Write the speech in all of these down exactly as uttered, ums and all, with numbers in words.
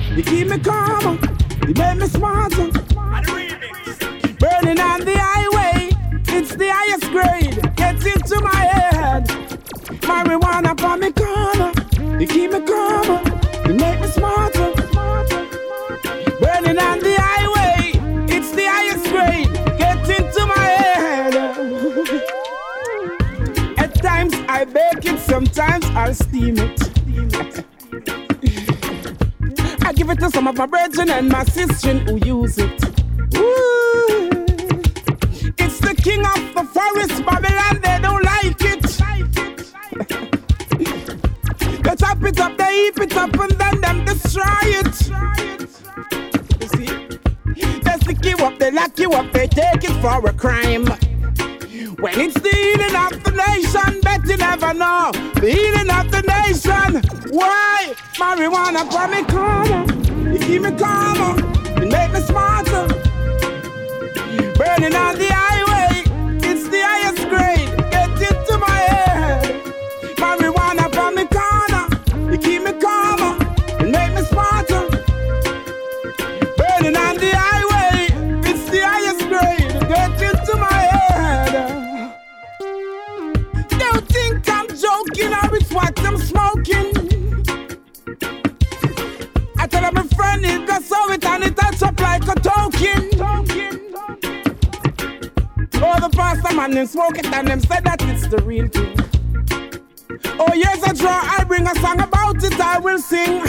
You keep me calm, you make me smarter. Burning on the highway, it's the highest grade. Gets into my head. Marijuana for me corner. You keep me calm, you make me smarter. Burning on the highway, it's the highest grade. Gets into my head. At times I bake it, sometimes I'll steam it. I give it to some of my brethren and my sister who use it. Ooh. It's the king of the forest, Babylon, they don't like it. They chop it up, they heap it up, and then them destroy it. You see? They stick you up, they lock you up, they take it for a crime. When it's the healing of the nation, bet you never know. The healing of the nation. Why? Marijuana for me calmer. You keep me calmer. You make me smarter. Burning on the highway. It's the highest grade. Get into my head. Marijuana for me corner. You keep me calmer. You make me smarter. Burning on the highway. It's the highest grade. Get into my head. Don't think I'm joking or it's what I'm smoking. I tell my friend it goes so it and it touch up like a token. Oh, the pastor man them smoke it and them said that it's the real thing. Oh, years I draw, I bring a song about it, I will sing.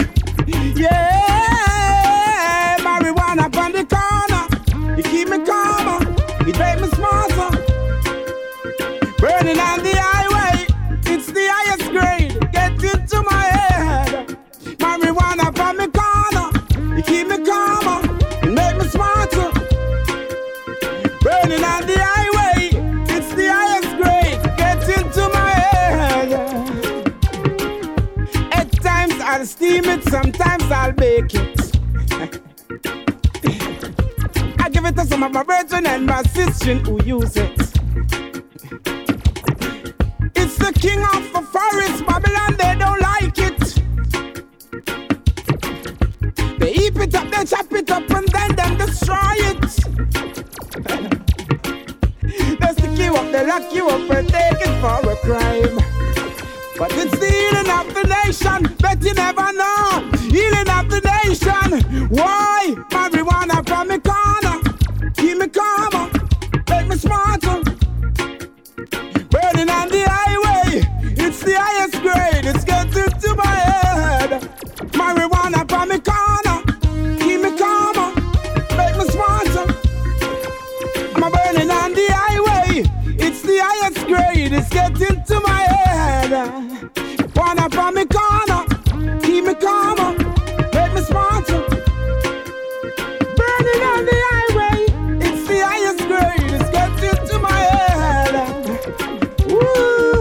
Yeah, marijuana on the corner. You keep me calmer, it make me smarter. Burning on the highway, it's the highest grade. Get into my head. Marijuana from me corner, you keep me calmer, it make me smarter. Burning on the highway, it's the highest grade. Get into my head. At times I'll steam it, sometimes I'll bake it. I give it to some of my brethren and my sister who use it. It's the king of the forest, Babylon, they don't like it. They heap it up, they chop it up, and then them destroy it. They stick you up, they lock you up, and take it for a crime. But it's the healing of the nation, bet you never know. Healing of the nation. Why? Marijuana from me corner. Keep me calmer, make me smarter. Burning on the highway, it's the highest grade. It's getting to my head. Marijuana from me corner. Keep me calmer, make me smarter. I'm burning on the highway, it's the highest grade. It's getting to my head. Wanna from me corner, keep me calmer, make me smarter. Burning on the highway, it's the highest grade. It's getting to my head. Woo!